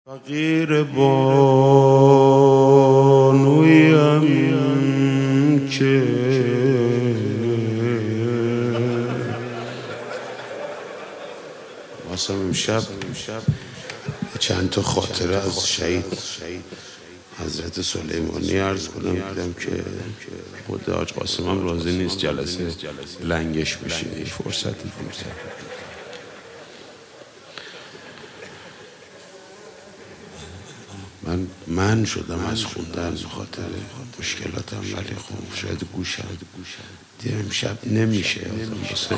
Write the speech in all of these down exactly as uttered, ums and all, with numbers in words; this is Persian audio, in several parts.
فقیر بانویم که واسم امشب چند تا خاطره از شهید حضرت سلیمانی عرض کنم. دیدم که خود حاج قاسم هم راضی نیست جلسه لنگش بشه. فرصتی فرصت من من شدم از خوندن خاطر مشکلاتم، ولی خب شاید گوشم دیگه امشب نمیشه. واسه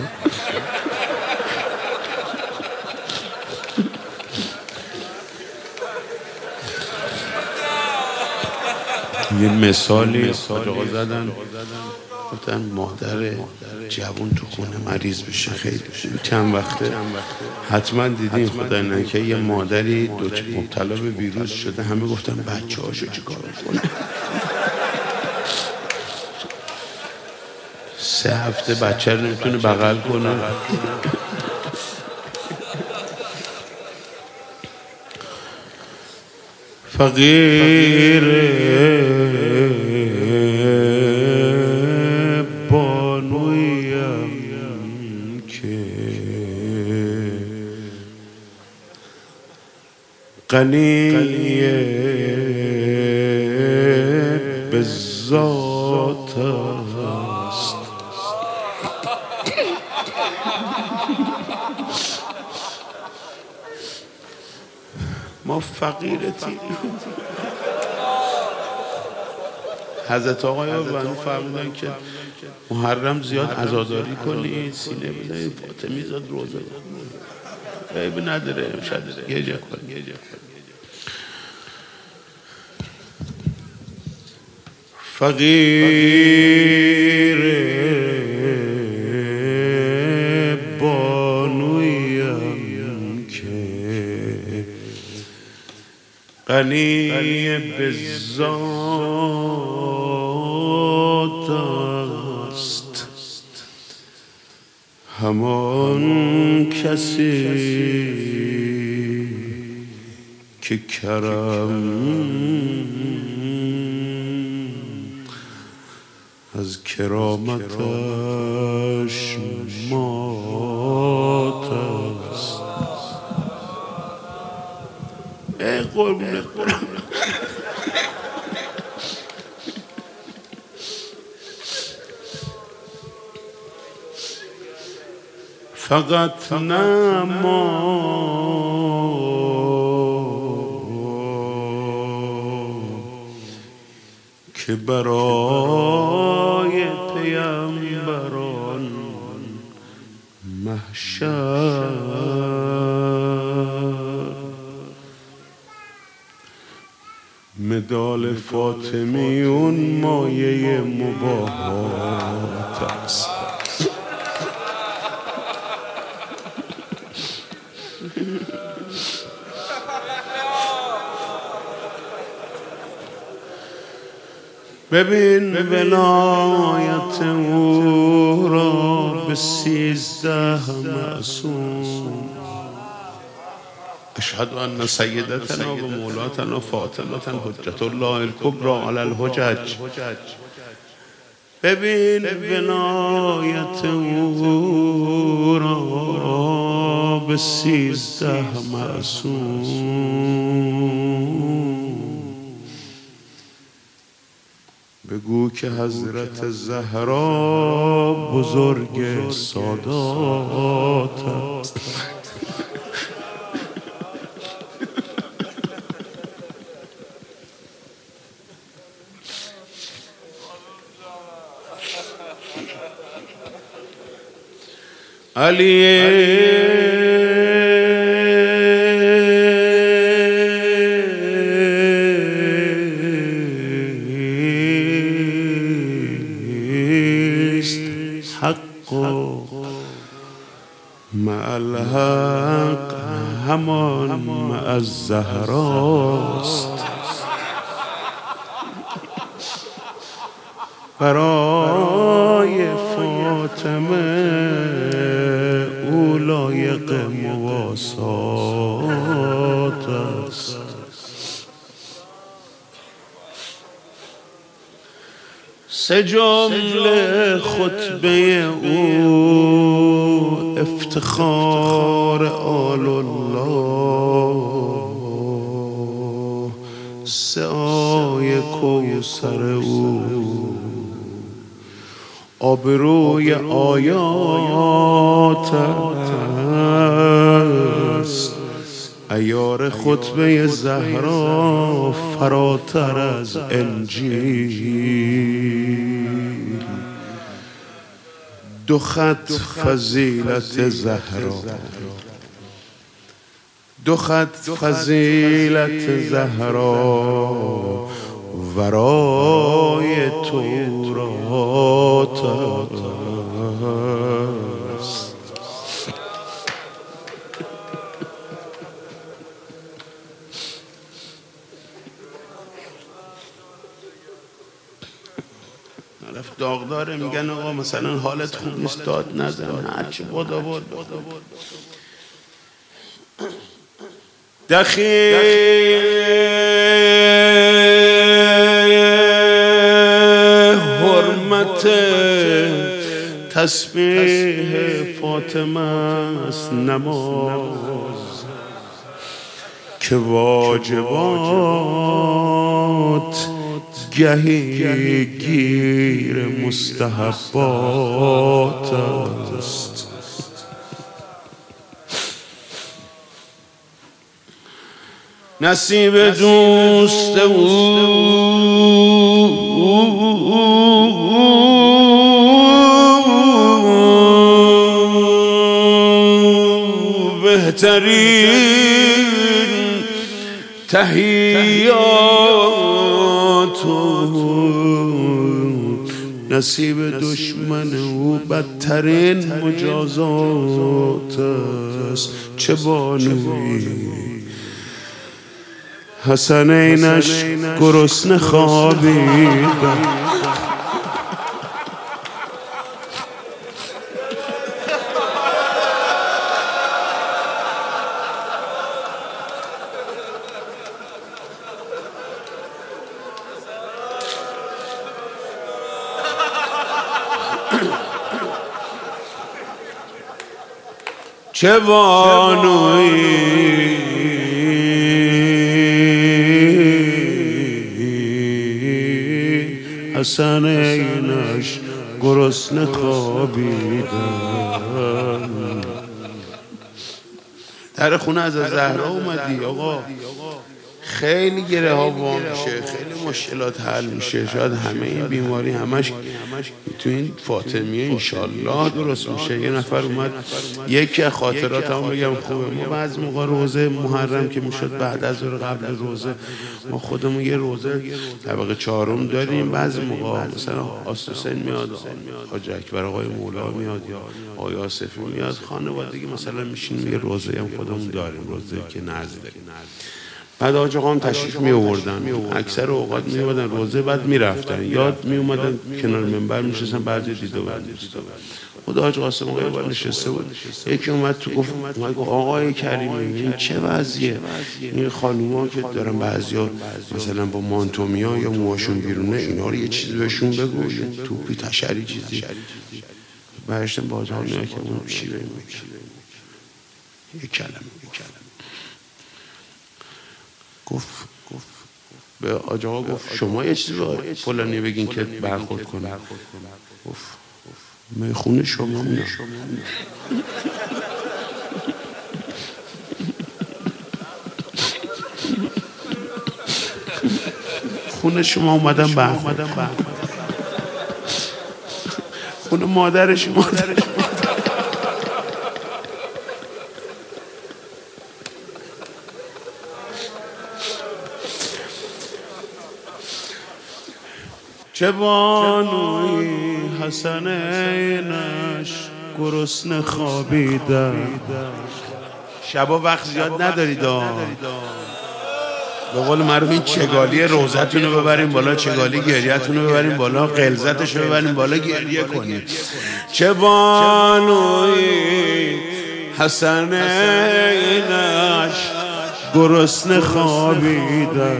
یه مثالی آقا زدن، گفتن مادر جوون تو خونه مریض بشه خیلی چند وقته حتما دیدین خدا نکنه یه مادری مبتلا به ویروس شده، همه گفتن بچه هاشو چیکار کنه. سه هفته بچه رو نمیتونه بغل کنه. فقیر بانویم که غنی به ذات است، ما فقیرتیم. حضرت آقای بنو فرمودن که محرم زیاد عزاداری کنی، سینه بزنی فاطمی زاد روزه عیب نداره، شاید گریه کنی. فقیر بانویم که غنی به ذات است، همان کسی که کرم از کرامتش مات است. ای قربونه قرآن فقط نما که برای پیامبران محشر مدال فاطمیون مایه مباهات است. ببین ولایت او را به سیزده معصوم، اشهد ان سیدتنا و مولاتنا فاطمه حجت الله الکبری علی الحجج. ببین ولایت او را به سیزده معصوم، بگو که حضرت زهرا بزرگ سادات است. علی حق مع الحق، همان مع الزهراست. برای فاطمه او لایق مواسات است. سه جمله خطبه او افتخار آل الله، سه آیه کوثر او آبروی آیات است، عیار خطبه زهرا فراتر از انجیل. دو خط فضیلت زهرا، دو خط فضیلت زهرا ورای تورات است. رفت داغداره میگن آقا مثلا حالت خوب نیست داد نزن، هرچی بادا بود دخیل حرمت تسبیح فاطمه است نماز، که واجبات گهی گیر مستحبات است. نصیب دوست او بهترین تحیات، نصیب دشمن او بدترین مجازات است. چه بانوی حسنینش گرسنه خوابیدن، چه بانوی حسنینش گرسنه خوابیدن. در خونه از زهرا اومدی آقا، خیلی گره ها وا میشه، خیلی مشکلات حل میشه، شاید همه این بیماری همش تو این فاطمیه انشالله درست میشه. یه نفر اومد یکی از خاطرات هم بگم خوبه، ما بعضی موقع روزه محرم که میشد بعد از ظهر قبل روزه ما خودمون یه روزه طبقه چهارم داریم، بعضی موقع مثلا آسوسین میاد، حاج اکبر آقای مولا میاد یا آقای آصفی میاد، خانوادگی مثلا میشینیم یه روزه هم خودمون داریم، روزه که نزدیک. بعد آج آقا هم تشریف می آوردن، اکثر اوقات می اومدن روزه بعد می رفتن، یاد می اومدن کنار منبر می نشستن، بعضی دیده بودن. خود آج قاسم آقا یه بار نشسته بود، یکی اومد تو گفت آقای کریمی این چه وضعیه؟ این خانوما که دارن بعضیا مثلا با مانتومیا یا موهاشون بیرونه، اینا رو یه چیزی بهشون بگو، یه توپی تشری چیزی. برشتن با آج آقا نیا که اون چی بگیم، یه کلمه یه کلمه گفت به آج آقا گفت شما یه چیزی به فلانی بگین که برخورد کنه. گفت میخونه شما نه. خونه شما اومدن برخورد، خونه مادر شما. چه بانوی حسنینش گرسنه خوابیدن. شبا وقت زیاد ندارید، به قول معروف این چگالی روزتون رو ببریم بالا، چگالی گریتون رو ببریم بالا، غلظتش رو ببریم بالا، گریه کنید. چه بانوی حسنینش گرسنه خوابیدن،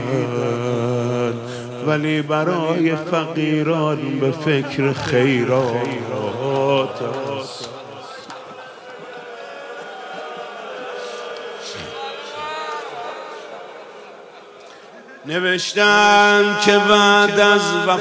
ولی برای فقیران به فکر خیرات است. نوشتن که بعد از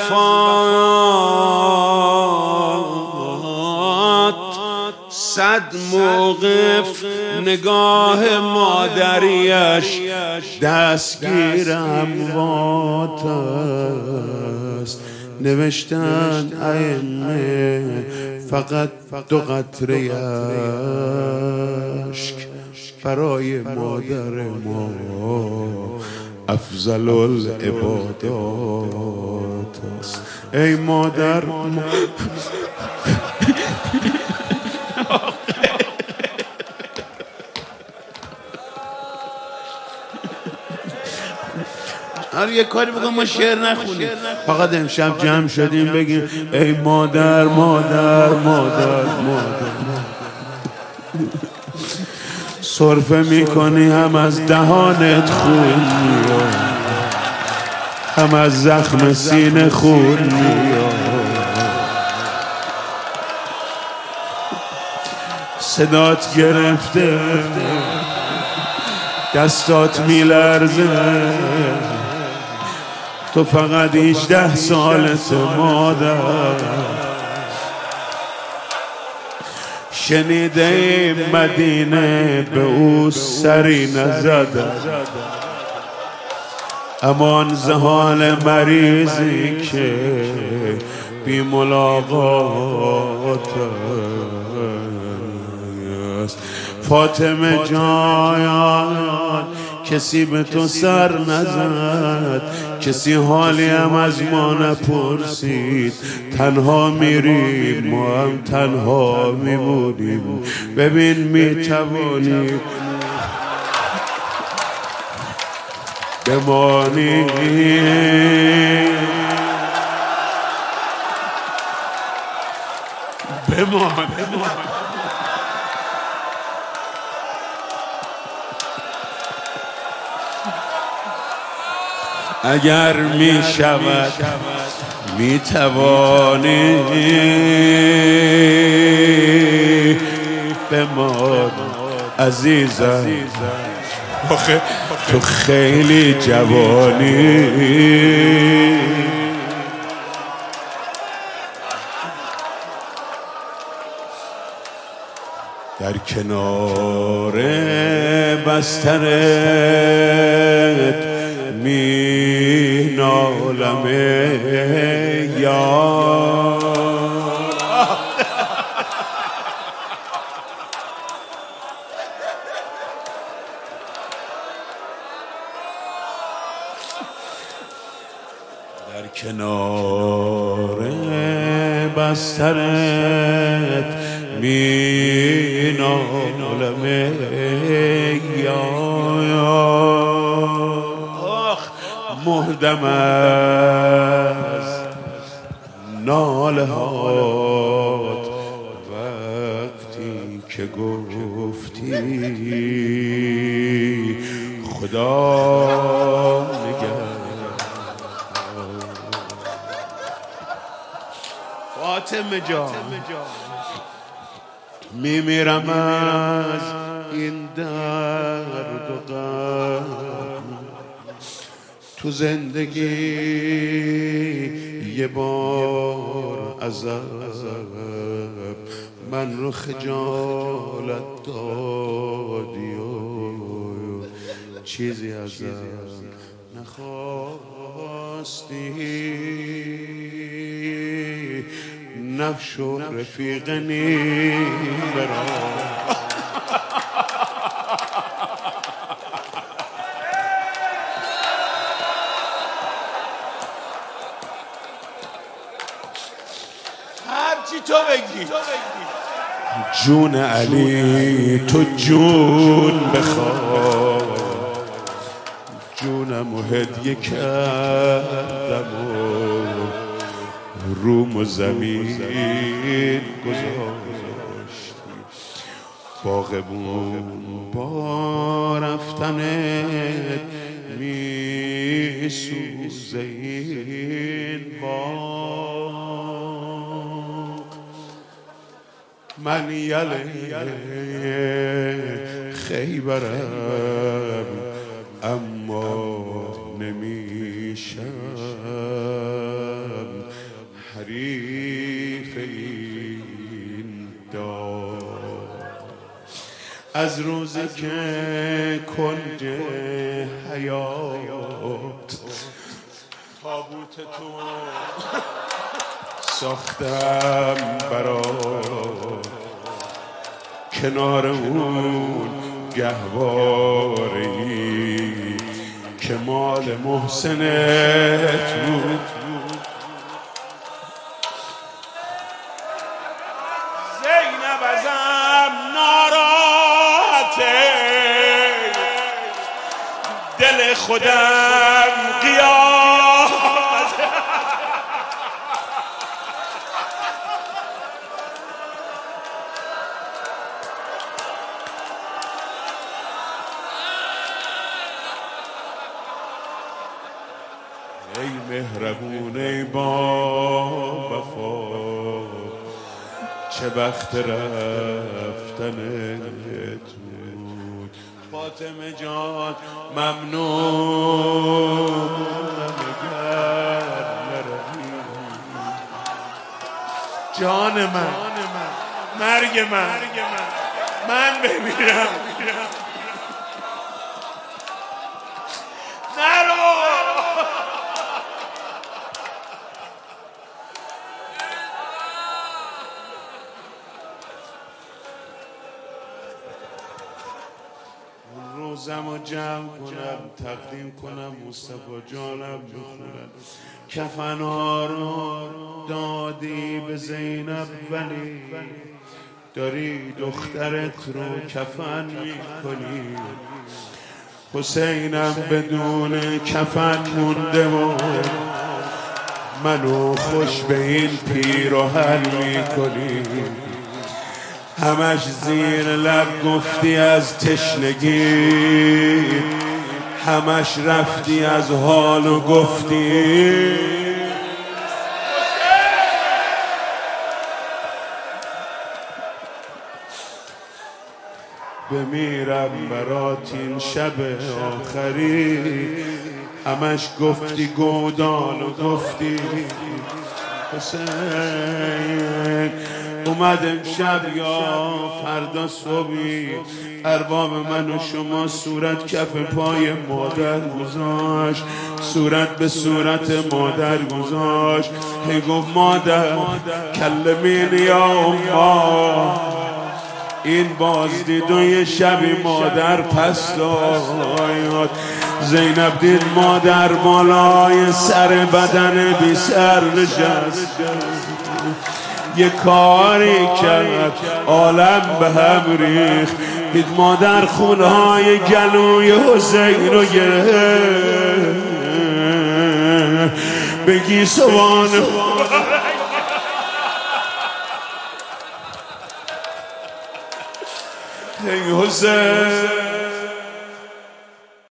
وفات صد موقف نگاه مادریش دستگیر اموات است. نوشتن ائمه فقط دو قطره اشک برای مادر ما افضل العبادات است. ای مادر هر یه کاری بگم ما شعر نخونیم، فقط امشب جمع شدیم بگیم ای مادر مادر مادر مادر. سرفه میکنی هم از دهانت خون میاد، هم از زخم سینه خون میاد. صدات گرفته دستات میلرزه، تو فقط هجده سالت مادر. شنیده مدینه به او سری نزده، امان زحال مریضی که بی ملاقات است. فاطمه جان کسی به تو سر نزد، کسی حالی هم از ما نپرسید. تنها میریم ما هم تنها میمونیم. ببین میتوانی بمانی، بمان اگر می شود می توانی بمان عزیزم، آخه تو خیلی جوانی. در کنار بسترت می نالم یار، در کنار بسترت می نالم یار. مهدم از ناله هات وقتی که گفتی خدا نگهدار. فاطمه جان میمیرم از این درد و غم، تو زندگی یه بار عذاب من رو خجالت دادی و چیزی ازم نخواستی. نفش و رفیق نیم برام هرچی تو بگی. جون علی تو جون بخواه، جونم و هدیه کردم و روم و زمین گذاشتی. باغبون با رفتنت می سوزه این باغ. من یله خیبرم اما نمیشم حریف این داغ. از روزی که کنج حیات تابوت تو ساختم برات، کنار اون گهواره‌ای که مال محسنت بود، زینب ازم ناراحته، دل خودم قیامته. ای مهربون ای با وفا، چه بخت رفتنت بود. فاطمه جان ممنون اگر نروی، جان من مرگ من من بمیرم نرو. روزم رو جمع کنم تقدیم کنم مصطفی جانم بخونم. کفنها رو دادی به زینب ولی داری دخترت رو کفن میکنی. حسینم بدون کفن مونده و منو خوش به این پیراهن میکنی. همش زیر لب گفتی از تشنگی، همش رفتی از حال و گفتی بمیرم برات این شب آخری. همش گفتی گودال و گفتی حسین اومد امشب یا فردا صبحی ارباب من و شما صورت کف پای مادر گذاشت، صورت به صورت مادر گذاشت. هی گفت مادر کلمین یا اما، این بازدید و یه شبی مادر پس داد. زینب دید مادر بالای سر بدن بی سر نشست، یه کاری کرد عالم به هم ریخت. دید مادر خونهای گلوی حسین رو گرفت، بگی سوان ای حسین